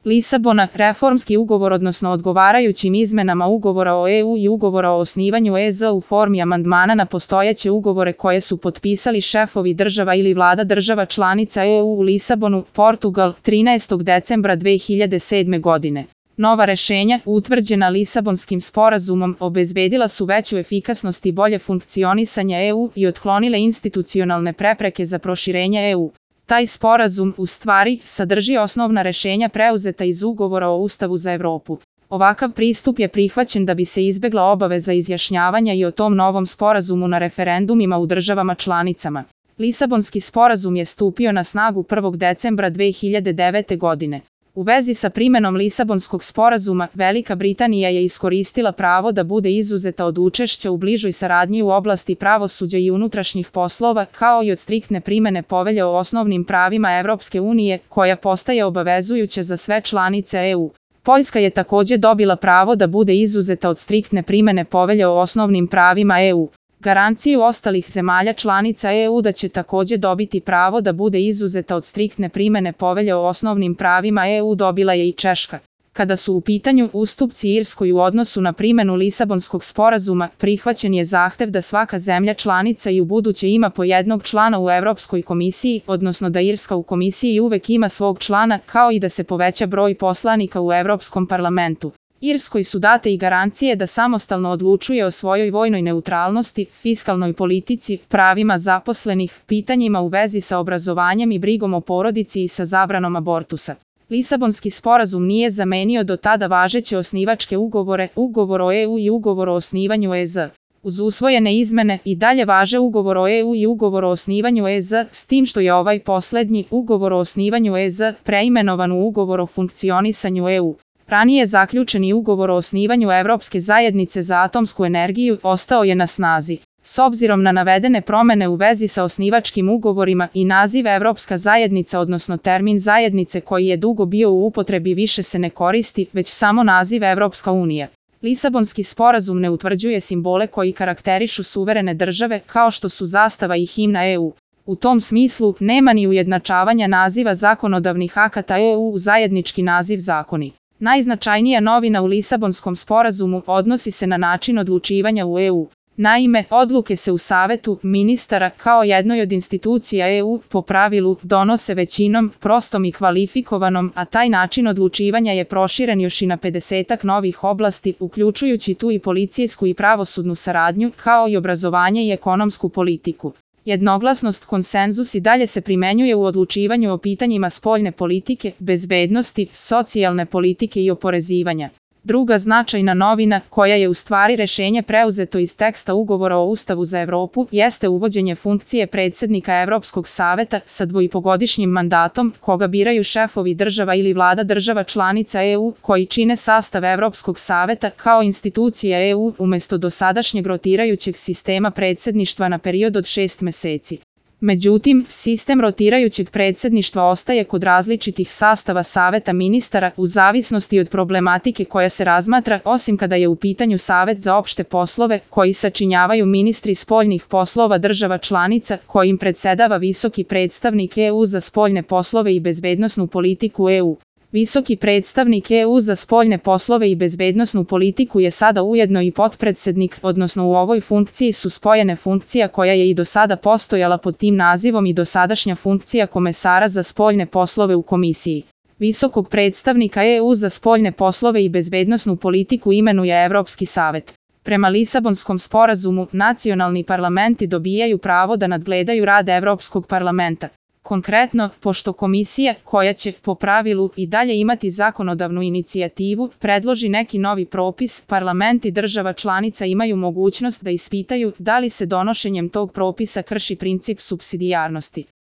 Lisabona, reformski ugovor odnosno odgovarajućim izmenama ugovora o EU i ugovora o osnivanju EZ u formi amandmana na postojeće ugovore koje su potpisali šefovi država ili vlada država članica EU u Lisabonu, Portugal, 13. decembra 2007. godine. Nova rešenja, utvrđena Lisabonskim sporazumom, obezbedila su veću efikasnost i bolje funkcionisanje EU i otklonile institucionalne prepreke za proširenje EU. Taj sporazum, u stvari, sadrži osnovna rešenja preuzeta iz ugovora o Ustavu za Evropu. Ovakav pristup je prihvaćen da bi se izbegla obaveza izjašnjavanja i o tom novom sporazumu na referendumima u državama članicama. Lisabonski sporazum je stupio na snagu 1. decembra 2009. godine. U vezi sa primenom Lisabonskog sporazuma, Velika Britanija je iskoristila pravo da bude izuzeta od učešća u bližoj saradnji u oblasti pravosuđa i unutrašnjih poslova, kao i od striktne primene Povelje o osnovnim pravima Evropske unije, koja postaje obavezujuća za sve članice EU. Poljska je takođe dobila pravo da bude izuzeta od striktne primene Povelje o osnovnim pravima EU. Garanciju ostalih zemalja članica EU da će takođe dobiti pravo da bude izuzeta od striktne primene Povelje o osnovnim pravima EU dobila je i Češka. Kada su u pitanju ustupci Irskoj u odnosu na primenu Lisabonskog sporazuma, prihvaćen je zahtev da svaka zemlja članica i ubuduće ima po jednog člana u Evropskoj komisiji, odnosno da Irska u komisiji uvek ima svog člana, kao i da se poveća broj poslanika u Evropskom parlamentu. Irskoj su date i garancije da samostalno odlučuje o svojoj vojnoj neutralnosti, fiskalnoj politici, pravima zaposlenih, pitanjima u vezi sa obrazovanjem i brigom o porodici i sa zabranom abortusa. Lisabonski sporazum nije zamenio do tada važeće osnivačke ugovore, ugovor o EU i ugovor o osnivanju EZ. Uz usvojene izmene i dalje važe ugovor o EU i ugovor o osnivanju EZ, s tim što je ovaj poslednji, ugovor o osnivanju EZ, preimenovan u ugovor o funkcionisanju EU. Ranije zaključeni ugovor o osnivanju Evropske zajednice za atomsku energiju ostao je na snazi. S obzirom na navedene promene u vezi sa osnivačkim ugovorima i naziv Evropska zajednica odnosno termin zajednice koji je dugo bio u upotrebi više se ne koristi, već samo naziv Evropska unija. Lisabonski sporazum ne utvrđuje simbole koji karakterišu suverene države kao što su zastava i himna EU. U tom smislu, nema ni ujednačavanja naziva zakonodavnih akata EU u zajednički naziv zakoni. Najznačajnija novina u Lisabonskom sporazumu odnosi se na način odlučivanja u EU. Naime, odluke se u Savetu ministara kao jednoj od institucija EU po pravilu donose većinom, prostom i kvalifikovanom, a taj način odlučivanja je proširen još i na 50-ak novih oblasti, uključujući tu i policijsku i pravosudnu saradnju, kao i obrazovanje i ekonomsku politiku. Jednoglasnost konsenzus i dalje se primenjuje u odlučivanju o pitanjima spoljne politike, bezbednosti, socijalne politike i oporezivanja. Druga značajna novina, koja je u stvari rešenje preuzeto iz teksta ugovora o Ustavu za Evropu, jeste uvođenje funkcije predsednika Evropskog saveta sa dvojipogodišnjim mandatom, koga biraju šefovi država ili vlada država članica EU, koji čine sastav Evropskog saveta kao institucija EU umesto dosadašnjeg rotirajućeg sistema predsedništva na period od 6 meseci. Međutim, sistem rotirajućeg predsedništva ostaje kod različitih sastava saveta ministara u zavisnosti od problematike koja se razmatra, osim kada je u pitanju Savet za opšte poslove, koji sačinjavaju ministri spoljnih poslova država članica, kojim predsedava visoki predstavnik EU za spoljne poslove i bezbednosnu politiku EU. Visoki predstavnik EU za spoljne poslove i bezbednosnu politiku je sada ujedno i potpredsednik, odnosno u ovoj funkciji su spojene funkcija koja je i do sada postojala pod tim nazivom i dosadašnja funkcija komesara za spoljne poslove u komisiji. Visokog predstavnika EU za spoljne poslove i bezbednosnu politiku imenuje Evropski savet. Prema Lisabonskom sporazumu, nacionalni parlamenti dobijaju pravo da nadgledaju rad Evropskog parlamenta. Konkretno, pošto komisija, koja će, po pravilu, i dalje imati zakonodavnu inicijativu, predloži neki novi propis, parlamenti država članica imaju mogućnost da ispitaju da li se donošenjem tog propisa krši princip supsidijarnosti.